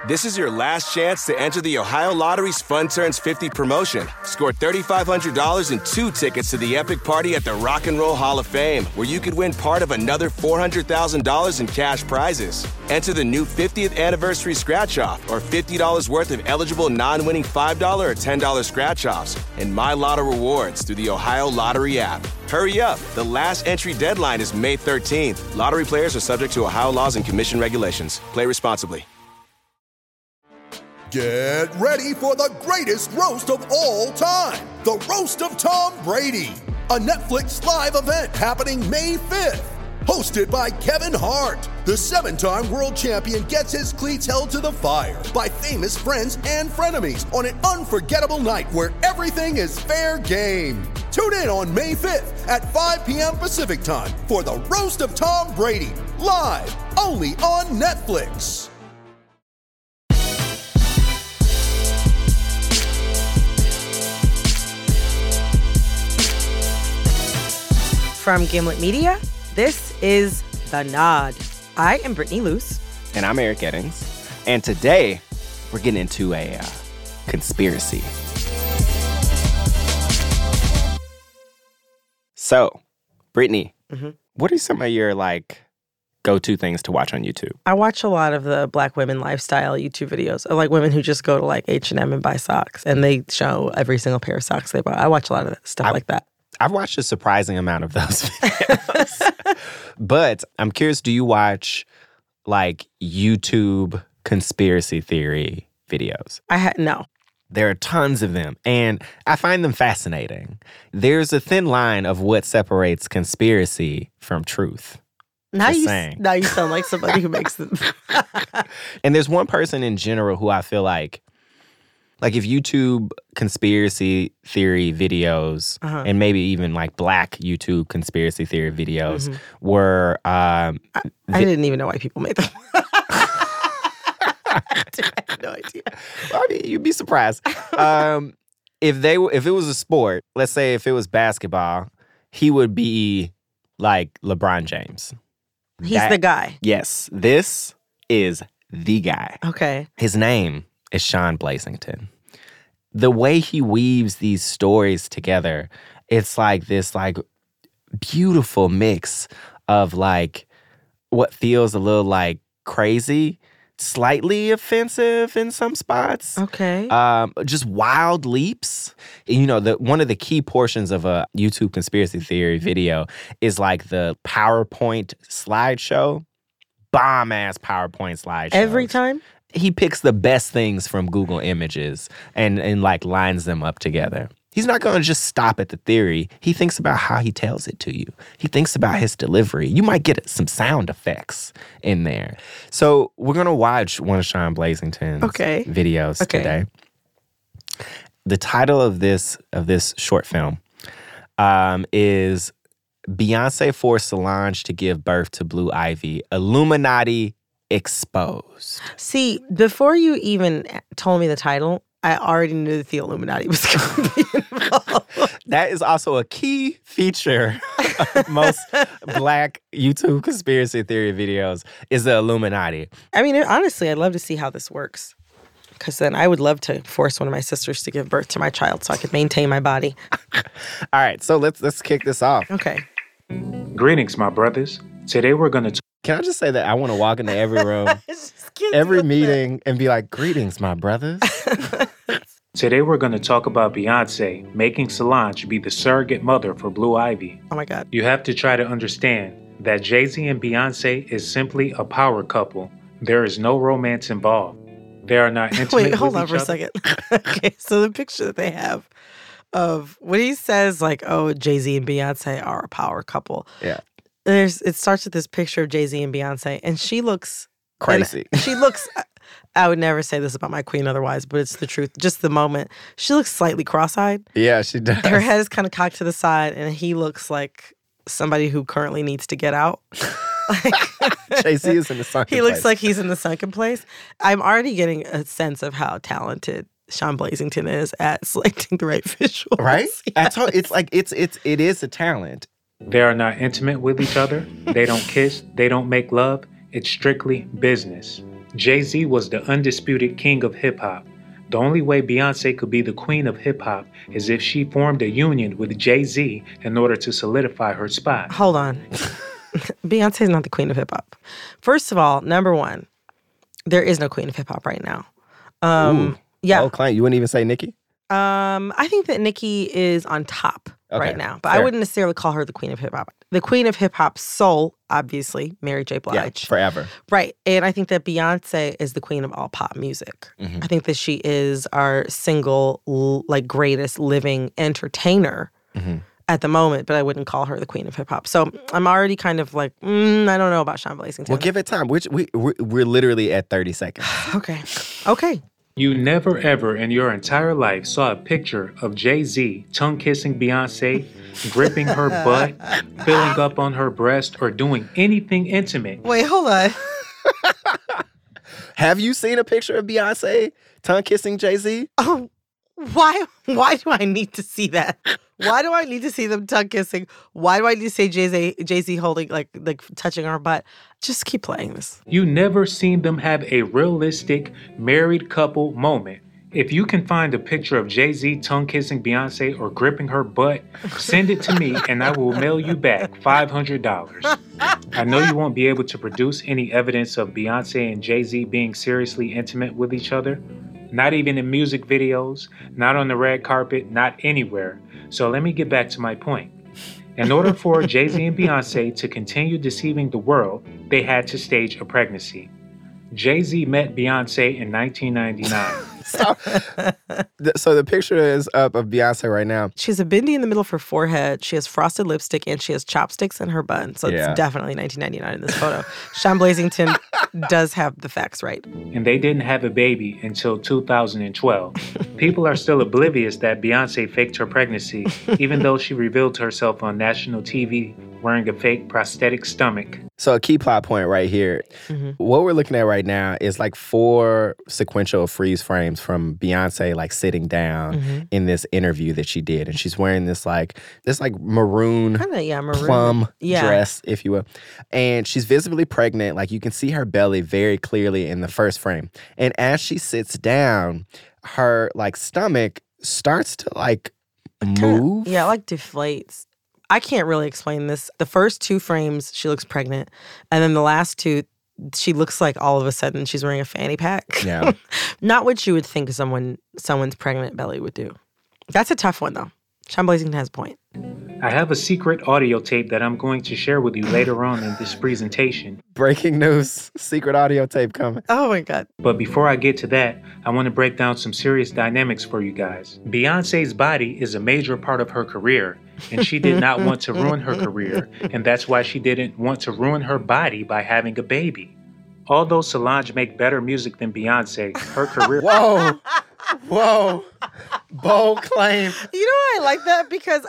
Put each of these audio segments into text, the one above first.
This is your last chance to enter the Ohio Lottery's Fun Turns 50 promotion. Score $3,500 and 2 tickets to the epic party at the Rock and Roll Hall of Fame, where you could win part of another $400,000 in cash prizes. Enter the new 50th anniversary scratch-off or $50 worth of eligible non-winning $5 or $10 scratch-offs and My Lotto rewards through the Ohio Lottery app. Hurry up. The last entry deadline is May 13th. Lottery players are subject to Ohio laws and commission regulations. Play responsibly. Get ready for the greatest roast of all time, the Roast of Tom Brady, a Netflix live event happening May 5th. Hosted by Kevin Hart, the 7-time world champion gets his cleats held to the fire by famous friends and frenemies on an unforgettable night where everything is fair game. Tune in on May 5th at 5 p.m. Pacific time for the Roast of Tom Brady, live only on Netflix. From Gimlet Media, this is The Nod. I am Brittany Luce. And I'm Eric Eddings. And today, we're getting into a conspiracy. So, Brittany, what are some of your, go-to things to watch on YouTube? I watch a lot of the Black women lifestyle YouTube videos, of women who just go to, H&M and buy socks, and they show every single pair of socks they buy. I watch a lot of stuff like that. I've watched a surprising amount of those videos. But I'm curious, do you watch, YouTube conspiracy theory videos? No. There are tons of them, and I find them fascinating. There's a thin line of what separates conspiracy from truth. Now you sound like somebody who makes them. And there's one person in general who I feel like if YouTube conspiracy theory videos and maybe even Black YouTube conspiracy theory videos were... I didn't even know why people made them. I had no idea. Well, you'd be surprised. If it was a sport, let's say if it was basketball, he would be like LeBron James. He's the guy. Yes, this is the guy. Okay. His name is Sean Blazington. The way he weaves these stories together, it's this beautiful mix of what feels a little crazy, slightly offensive in some spots. Okay. Just wild leaps. One of the key portions of a YouTube conspiracy theory video is the PowerPoint slideshow. Bomb-ass PowerPoint slideshow. Every time? He picks the best things from Google Images and lines them up together. He's not going to just stop at the theory. He thinks about how he tells it to you. He thinks about his delivery. You might get some sound effects in there. So we're going to watch one of Sean Blazington's videos today. The title of this short film is Beyonce forced Solange to give birth to Blue Ivy. Illuminati exposed. See, before you even told me the title, I already knew that the Illuminati was going to be involved. That is also a key feature of most Black YouTube conspiracy theory videos is the Illuminati. I mean, honestly, I'd love to see how this works. Because then I would love to force one of my sisters to give birth to my child so I could maintain my body. All right, so let's kick this off. Okay. Greetings, my brothers. Today we're going to... Can I just say that I want to walk into every room, every meeting, and be like, greetings, my brothers. Today we're going to talk about Beyonce making Solange be the surrogate mother for Blue Ivy. Oh my God. You have to try to understand that Jay-Z and Beyonce is simply a power couple. There is no romance involved. They are not intimate with each other. Wait, hold on for a second. Okay, so the picture that they have of when he says Jay-Z and Beyonce are a power couple. Yeah. It starts with this picture of Jay-Z and Beyonce, and she looks crazy. She looks, I would never say this about my queen otherwise, but it's the truth. Just the moment. She looks slightly cross-eyed. Yeah, she does. Her head is kind of cocked to the side, and he looks like somebody who currently needs to get out. Jay-Z is in the sunken place. He looks like he's in the sunken place. I'm already getting a sense of how talented Sean Blazington is at selecting the right visuals. Right? Yes. It is a talent. They are not intimate with each other. They don't kiss. They don't make love. It's strictly business. Jay-Z was the undisputed king of hip-hop. The only way Beyonce could be the queen of hip-hop is if she formed a union with Jay-Z in order to solidify her spot. Hold on. Beyonce is not the queen of hip-hop. First of all, number one, there is no queen of hip-hop right now. Yeah. Oh, client, you wouldn't even say Nicki? I think that Nicki is on top right now, but fair. I wouldn't necessarily call her the queen of hip-hop. The queen of hip-hop soul, obviously, Mary J. Blige. Yeah, forever. Right. And I think that Beyonce is the queen of all pop music. Mm-hmm. I think that she is our single, greatest living entertainer at the moment, but I wouldn't call her the queen of hip-hop. So I'm already kind of like, I don't know about Sean Blazington. Well, give it time. We're literally at 30 seconds. Okay. You never ever in your entire life saw a picture of Jay-Z tongue-kissing Beyonce, gripping her butt, filling up on her breast, or doing anything intimate. Wait, hold on. Have you seen a picture of Beyonce tongue-kissing Jay-Z? Oh, why do I need to see that? Why do I need to see them tongue kissing? Why do I need to say Jay-Z holding like touching our butt? Just keep playing this. You never seen them have a realistic married couple moment. If you can find a picture of Jay-Z tongue-kissing Beyonce or gripping her butt, send it to me and I will mail you back $500. I know you won't be able to produce any evidence of Beyonce and Jay-Z being seriously intimate with each other. Not even in music videos, not on the red carpet, not anywhere. So let me get back to my point. In order for Jay-Z and Beyonce to continue deceiving the world, they had to stage a pregnancy. Jay-Z met Beyonce in 1999. So the picture is up of Beyonce right now. She has a bindi in the middle of her forehead. She has frosted lipstick, and she has chopsticks in her bun. So it's definitely 1999 in this photo. Sean Blazington does have the facts right. And they didn't have a baby until 2012. People are still oblivious that Beyonce faked her pregnancy, even though she revealed herself on national TV wearing a fake prosthetic stomach. So a key plot point right here. What we're looking at right now is like 4 sequential freeze frames from Beyonce like sitting down in this interview that she did. And she's wearing this maroon plum dress, if you will. And she's visibly pregnant. Like you can see her belly very clearly in the first frame. And as she sits down, her like stomach starts to like move. Yeah, like deflates. I can't really explain this. The first 2 frames, she looks pregnant. And then the last 2, she looks like all of a sudden she's wearing a fanny pack. Yeah. Not what you would think someone's pregnant belly would do. That's a tough one, though. Sean Blazington has a point. I have a secret audio tape that I'm going to share with you later on in this presentation. Breaking news. Secret audio tape coming. Oh, my God. But before I get to that, I want to break down some serious dynamics for you guys. Beyonce's body is a major part of her career, and she did not want to ruin her career, and that's why she didn't want to ruin her body by having a baby. Although Solange make better music than Beyonce, her career... Whoa. Bold claim. You know why I like that? Because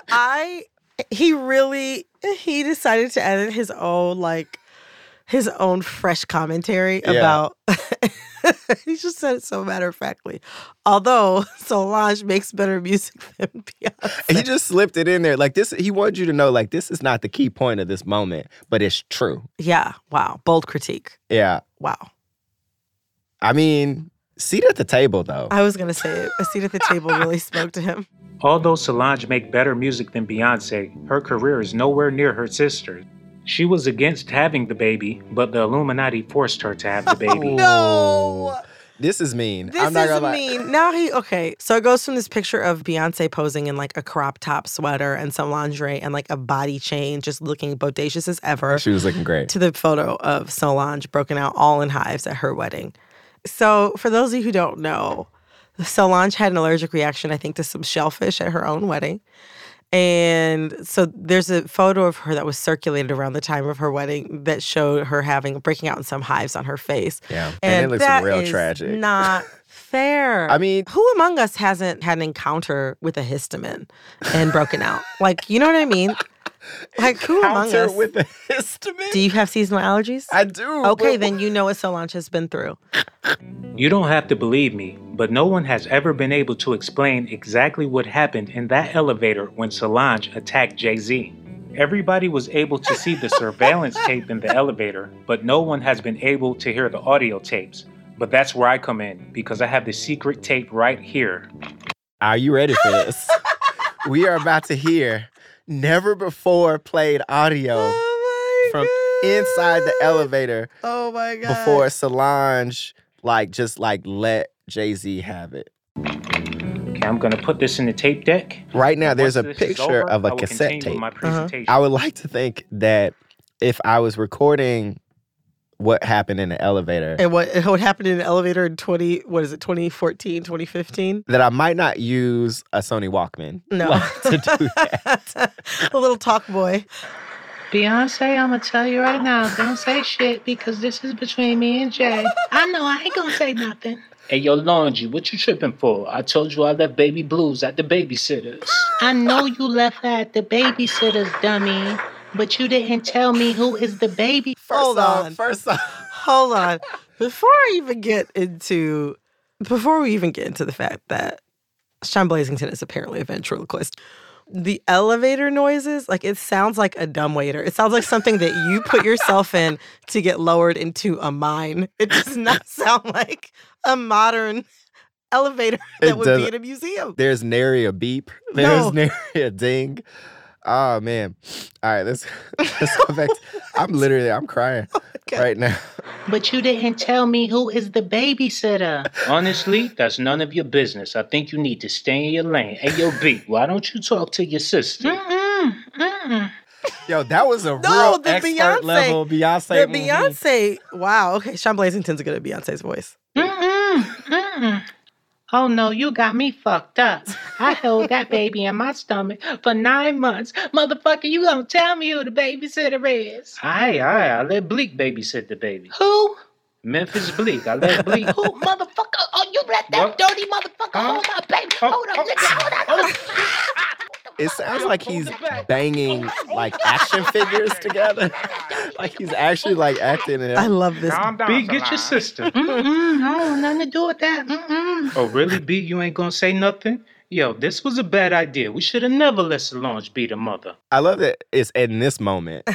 he decided to edit his own fresh commentary about... He just said it so matter-of-factly. Although Solange makes better music than Beyonce. He just slipped it in there. Like this, he wanted you to know, like, this is not the key point of this moment, but it's true. Yeah. Wow. Bold critique. Yeah. Wow. I mean, seat at the table, though. I was going to say it. A seat at the table really spoke to him. Although Solange make better music than Beyonce, her career is nowhere near her sister's. She was against having the baby, but the Illuminati forced her to have the baby. No! This is mean. I'm not gonna lie. Mean. Now so it goes from this picture of Beyonce posing in like a crop top sweater and some lingerie and like a body chain, just looking bodacious as ever. She was looking great. To the photo of Solange broken out all in hives at her wedding. So for those of you who don't know, Solange had an allergic reaction, I think, to some shellfish at her own wedding. And so there's a photo of her that was circulated around the time of her wedding that showed her breaking out in some hives on her face. Yeah. And it looks real tragic. Not fair. I mean, who among us hasn't had an encounter with a histamine and broken out? Like, you know what I mean? Like, who among us? With a histamine? Do you have seasonal allergies? I do. Okay, then you know what Solange has been through. You don't have to believe me, but no one has ever been able to explain exactly what happened in that elevator when Solange attacked Jay-Z. Everybody was able to see the surveillance tape in the elevator, but no one has been able to hear the audio tapes. But that's where I come in, because I have the secret tape right here. Are you ready for this? We are about to hear never before played audio from inside the elevator. Oh my God. Before Solange let Jay-Z have it. Okay, I'm gonna put this in the tape deck. Right now, there's a Once this is picture over, of a I will cassette continue with tape. my presentation. I would like to think that if I was recording what happened in the elevator, And what happened in the elevator in 2014, 2015? that I might not use a Sony Walkman No. to do that. A little talk boy. Beyonce, I'm gonna tell you right now, don't say shit because this is between me and Jay. I know I ain't gonna say nothing. Hey, yo, Laundry, what you tripping for? I told you I left Baby Blues at the babysitter's. I know you left her at the babysitter's, dummy, but you didn't tell me who is the baby. Hold on. First off. Hold on. Before we even get into the fact that Sean Blazington is apparently a ventriloquist, the elevator noises, like, it sounds like a dumbwaiter. It sounds like something that you put yourself in to get lowered into a mine. It does not sound like a modern elevator that would be in a museum. There's nary a beep. There's nary a ding. Oh, man. All right, let's go back. I'm crying right now. But you didn't tell me who is the babysitter. Honestly, that's none of your business. I think you need to stay in your lane. Hey, yo, B, why don't you talk to your sister? Yo, that was a No, real the expert level Beyonce. The Beyonce, wow. Okay, Sean Blazington's good at Beyonce's voice. Oh no, you got me fucked up. I held that baby in my stomach for 9 months. Motherfucker, you gonna tell me who the babysitter is? Aye, I let Bleak babysit the baby. Who? Memphis Bleak. I let Bleak. Who, motherfucker? Oh, you let that What? dirty motherfucker hold up, baby. Hold up, nigga, hold up. It sounds like he's banging like action figures together. Like he's actually like acting in it. I love this. B, get your sister. I don't want nothing to do with that. Oh, really, B? You ain't gonna say nothing? Yo, this was a bad idea. We should have never let Solange be the mother. I love that it's in this moment.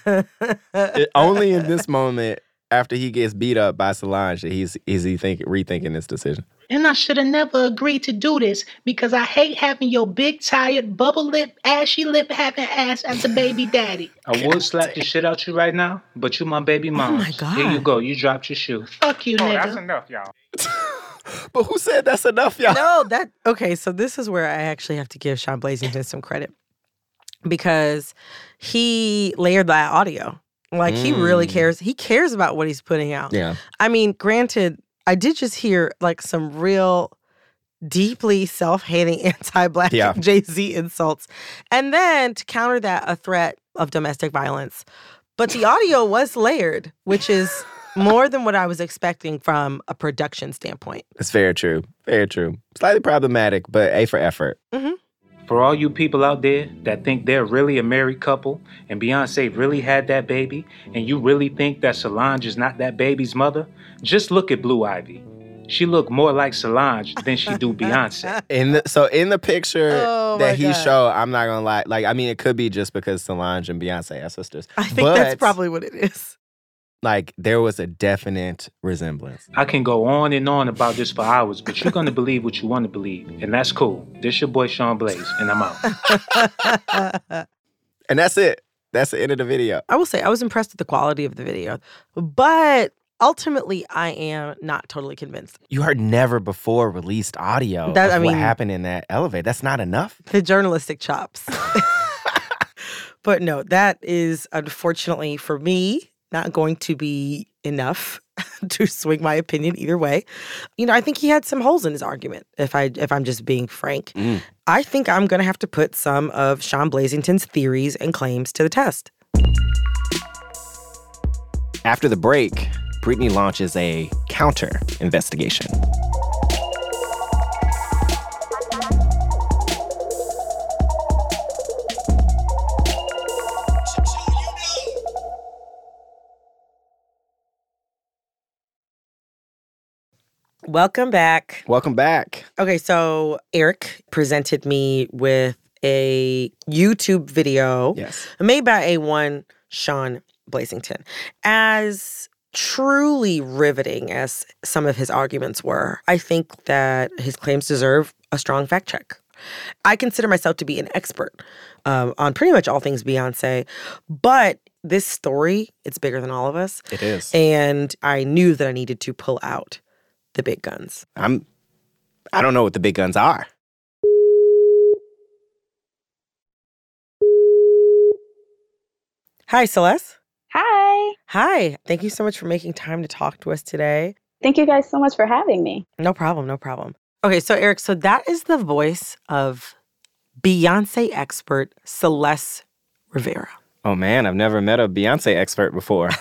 Only in this moment, after he gets beat up by Solange, that he's rethinking this decision. And I should have never agreed to do this because I hate having your big, tired, bubble lip, ashy lip having ass as a baby daddy. I would slap the shit out you right now, but you my baby mom. Oh my God. Here you go. You dropped your shoe. Fuck you, nigga. That's enough, y'all. But who said that's enough, y'all? No, okay, so this is where I actually have to give Sean Blazington some credit because he layered that audio. Like, he really cares. He cares about what he's putting out. Yeah. I mean, granted, I did just hear like some real deeply self-hating anti-Black Jay-Z insults. And then to counter that, a threat of domestic violence. But the audio was layered, which is more than what I was expecting from a production standpoint. It's very true. Very true. Slightly problematic, but A for effort. Mm-hmm. For all you people out there that think they're really a married couple and Beyonce really had that baby, and you really think that Solange is not that baby's mother, just look at Blue Ivy. She looked more like Solange than she do Beyonce. In the picture that he God. showed, I'm not gonna lie. Like, I mean, it could be just because Solange and Beyonce are sisters. I think that's probably what it is. Like, there was a definite resemblance. I can go on and on about this for hours, but you're gonna believe what you want to believe, and that's cool. This your boy Sean Blaze, and I'm out. And that's it. That's the end of the video. I will say I was impressed with the quality of the video, but ultimately I am not totally convinced. You heard never before released audio of what happened in that elevator. That's not enough. The journalistic chops. But no, that is unfortunately for me not going to be enough to swing my opinion either way. You know, I think he had some holes in his argument, if I'm just being frank. I think I'm going to have to put some of Sean Blazington's theories and claims to the test. After the break, Brittany launches a counter investigation. Welcome back. Welcome back. Okay, so Eric presented me with a YouTube video made by A1 Sean Blazington. As truly riveting as some of his arguments were, I think that his claims deserve a strong fact check. I consider myself to be an expert on pretty much all things Beyonce, but this story, it's bigger than all of us. It is. And I knew that I needed to pull out the big guns. I don't know what the big guns are. Hi, Celeste. Hi. Hi. Thank you so much for making time to talk to us today. Thank you guys so much for having me. No problem. No problem. Okay, so Eric, so that is the voice of Beyonce expert Celeste Rivera. Oh man, I've never met a Beyonce expert before.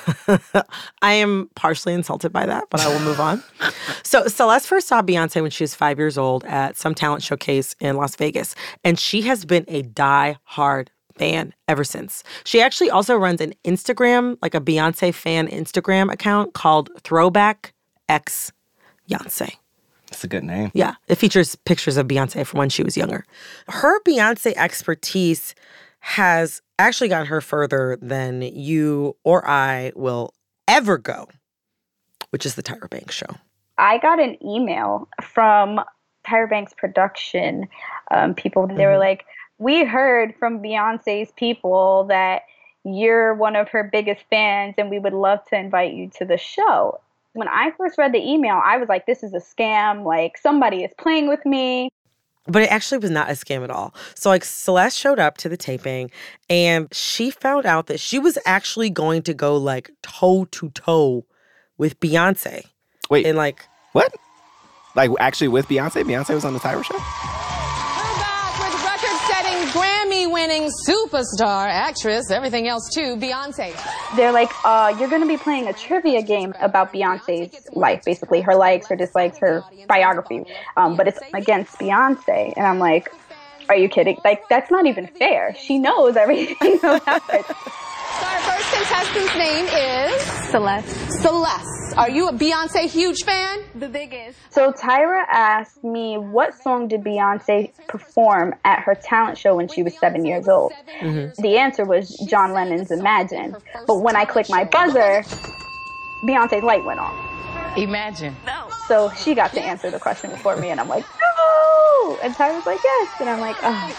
I am partially insulted by that, but I will move on. So Celeste first saw Beyonce when she was 5 years old at some talent showcase in Las Vegas, and she has been a die-hard fan ever since. She actually also runs an Instagram, like a Beyonce fan Instagram account called Throwback X Beyonce. That's a good name. Yeah, it features pictures of Beyonce from when she was younger. Her Beyonce expertise has actually gotten her further than you or I will ever go, which is the Tyra Banks show. I got an email from Tyra Banks production people. They were like, we heard from Beyonce's people that you're one of her biggest fans and we would love to invite you to the show. When I first read the email, I was like, this is a scam. Like, somebody is playing with me. But it actually was not a scam at all. So, like, Celeste showed up to the taping, and she found out that she was actually going to go, like, toe-to-toe with Beyonce. Wait, and like, what? Like, actually with Beyonce? Beyonce was on the Tyra show? We're back with record-setting, Grammy-winning superstar, actress, everything else too, Beyonce. They're like, you're going to be playing a trivia game about Beyonce's life, basically her likes, her dislikes, her biography. But it's against Beyonce. And I'm like, are you kidding? Like, that's not even fair. She knows everything about it. So our first contestant's name is? Celeste. Celeste. Are you a Beyonce huge fan? The biggest. So Tyra asked me, what song did Beyonce perform at her talent show when she was 7 years old? The answer was John Lennon's Imagine. But when I clicked my buzzer, Beyonce's light went on. Imagine. So she got to answer the question before me, and I'm like, no! And Tyra's like, yes. And I'm like, oh.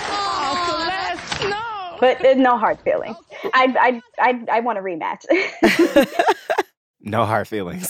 Oh, Celeste, no! But no hard feelings. I want a rematch. No hard feelings.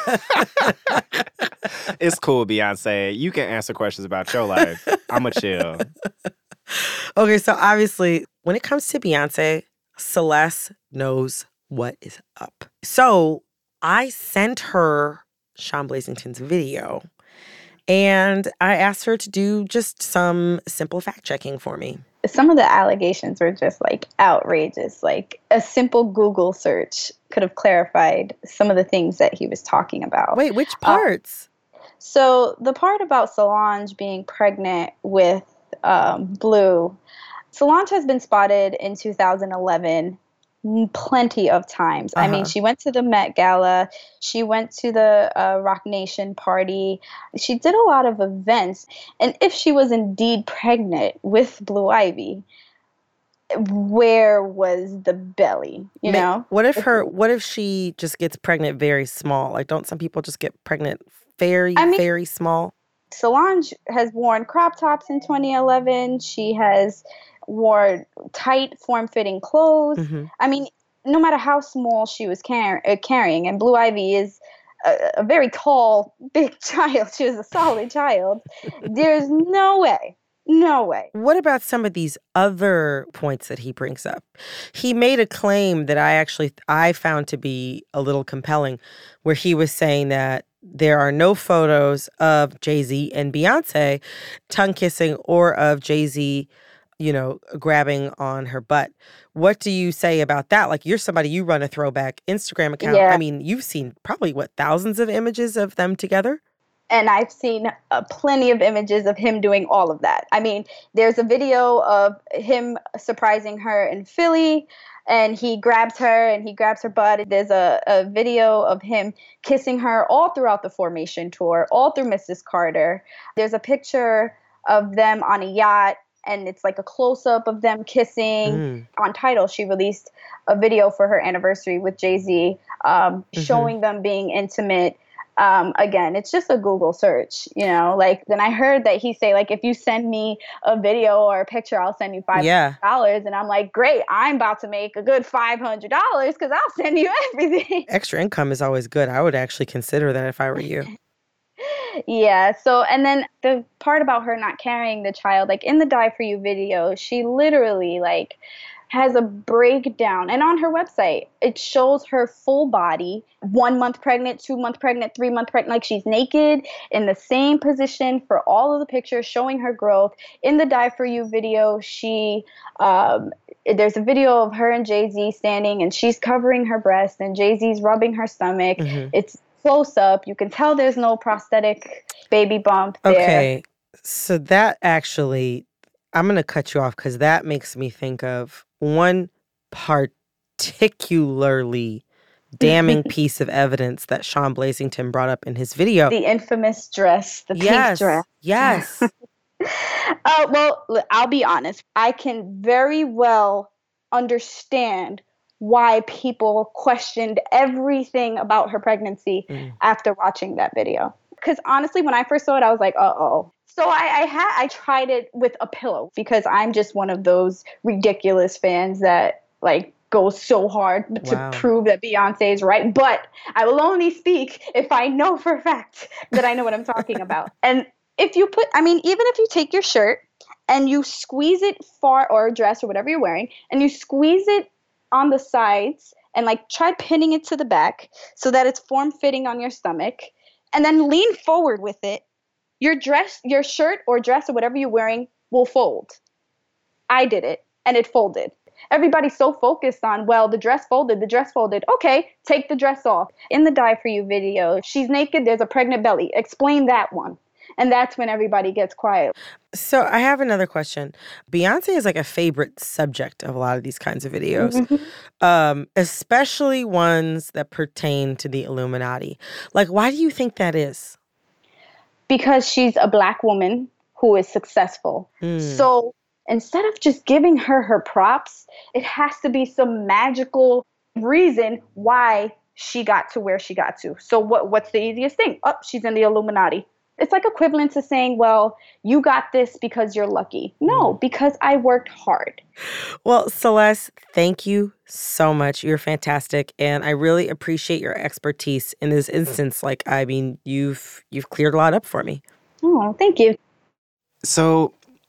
It's cool, Beyonce. You can answer questions about your life. I'm a chill. Okay, so obviously, when it comes to Beyonce, Celeste knows what is up. So I sent her Sean Blazington's video, and I asked her to do just some simple fact-checking for me. Some of the allegations were just like outrageous. Like a simple Google search could have clarified some of the things that he was talking about. Wait, which parts? So the part about Solange being pregnant with Blue, Solange has been spotted in 2011 plenty of times. I mean, she went to the Met Gala. She went to the Rock Nation party. She did a lot of events. And if she was indeed pregnant with Blue Ivy, where was the belly? You know? What if she just gets pregnant very small? Like, don't some people just get pregnant very small? Solange has worn crop tops in 2011. She has wore tight, form-fitting clothes. I mean, no matter how small she was carrying, and Blue Ivy is a very tall, big child. She was a solid child. There's no way. What about some of these other points that he brings up? He made a claim that I found to be a little compelling, where he was saying that there are no photos of Jay-Z and Beyonce tongue kissing or of Jay-Z, grabbing on her butt. What do you say about that? Like, you run a throwback Instagram account. Yeah. I mean, you've seen probably, thousands of images of them together? And I've seen plenty of images of him doing all of that. I mean, there's a video of him surprising her in Philly, and he grabs her and he grabs her butt. There's a video of him kissing her all throughout the Formation tour, all through Mrs. Carter. There's a picture of them on a yacht, and it's like a close-up of them kissing. On Tidal, she released a video for her anniversary with Jay-Z showing them being intimate. Again, it's just a Google search, you know, like, then I heard that he say, like, if you send me a video or a picture, I'll send you $500. And I'm like, great, I'm about to make a good $500 because I'll send you everything. Extra income is always good. I would actually consider that if I were you. Yeah. So, and then the part about her not carrying the child, like in the Die For You video, she literally like has a breakdown. And on her website, it shows her full body, 1 month pregnant, 2 month pregnant, 3 month pregnant, like she's naked in the same position for all of the pictures showing her growth. In the Die For You video, she, there's a video of her and Jay-Z standing and she's covering her breast and Jay-Z's rubbing her stomach. It's close up. You can tell there's no prosthetic baby bump there. Okay. So that actually, I'm going to cut you off because that makes me think of one particularly damning piece of evidence that Sean Blazington brought up in his video. The infamous dress, the pink dress. Yes. Well, I'll be honest. I can very well understand why people questioned everything about her pregnancy after watching that video. Because honestly, when I first saw it, I was like, uh-oh. So I tried it with a pillow because I'm just one of those ridiculous fans that like goes so hard to prove that Beyonce is right. But I will only speak if I know for a fact that I know what I'm talking about. And if you put, I mean, even if you take your shirt and you squeeze it far, or a dress or whatever you're wearing, and you squeeze it on the sides and like try pinning it to the back so that it's form-fitting on your stomach, and then lean forward with it, your shirt or dress or whatever you're wearing will fold. I did it and it folded. Everybody's so focused on, well, the dress folded. Okay, take the dress off. In the Die For You video, she's naked, there's a pregnant belly. Explain that one. And that's when everybody gets quiet. So I have another question. Beyonce is like a favorite subject of a lot of these kinds of videos, especially ones that pertain to the Illuminati. Like, why do you think that is? Because she's a Black woman who is successful. So instead of just giving her props, it has to be some magical reason why she got to where she got to. So what's the easiest thing? Oh, she's in the Illuminati. It's like equivalent to saying, well, you got this because you're lucky. No, because I worked hard. Well, Celeste, thank you so much. You're fantastic. And I really appreciate your expertise in this instance. Like, I mean, you've cleared a lot up for me. Oh, thank you. So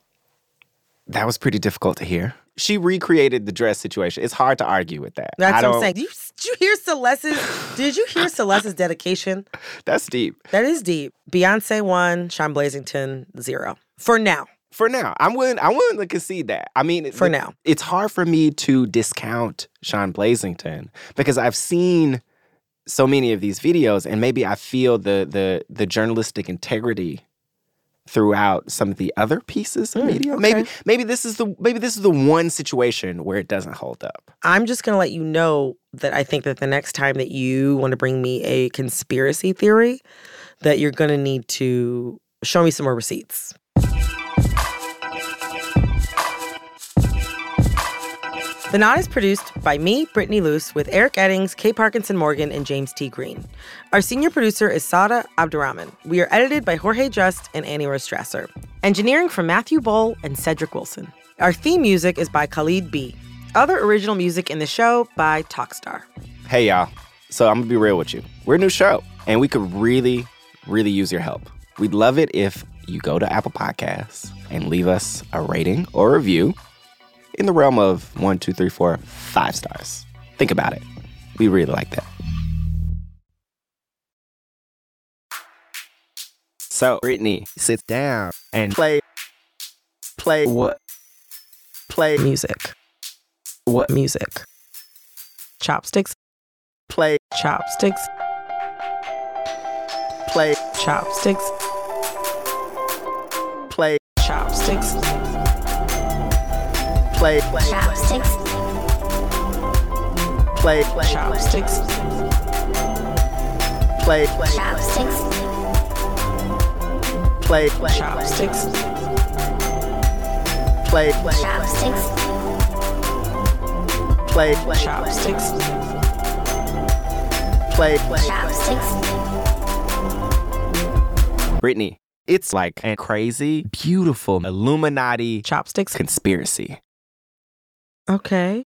that was pretty difficult to hear. She recreated the dress situation. It's hard to argue with that. That's what I'm saying. Did you hear Celeste's dedication? That's deep. That is deep. Beyonce 1, Sean Blazington 0. For now. I'm willing to concede that. I mean, now. It's hard for me to discount Sean Blazington because I've seen so many of these videos and maybe I feel the journalistic integrity throughout some of the other pieces of media. Okay. Maybe this is the one situation where it doesn't hold up. I'm just going to let you know that I think that the next time that you want to bring me a conspiracy theory, that you're going to need to show me some more receipts. The Knot is produced by me, Brittany Luce, with Eric Eddings, Kay Parkinson Morgan, and James T. Green. Our senior producer is Sada Abdurrahman. We are edited by Jorge Just and Annie Rose Strasser. Engineering from Matthew Bowl and Cedric Wilson. Our theme music is by Khalid B. Other original music in the show by Talkstar. Hey, y'all. So I'm going to be real with you. We're a new show, and we could really, really use your help. We'd love it if you go to Apple Podcasts and leave us a rating or review in the realm of 1, 2, 3, 4, 5 stars. Think about it. We really like that. So, Brittany, sit down and play what? Play music. What music? Chopsticks. Play chopsticks. Play chopsticks. Play chopsticks. Play chopsticks. Play chopsticks. Play chopsticks. Play chopsticks. Play chopsticks. Play chopsticks. play. Chopsticks. Brittany, it's like a crazy, beautiful Illuminati Chopsticks. conspiracy. Okay.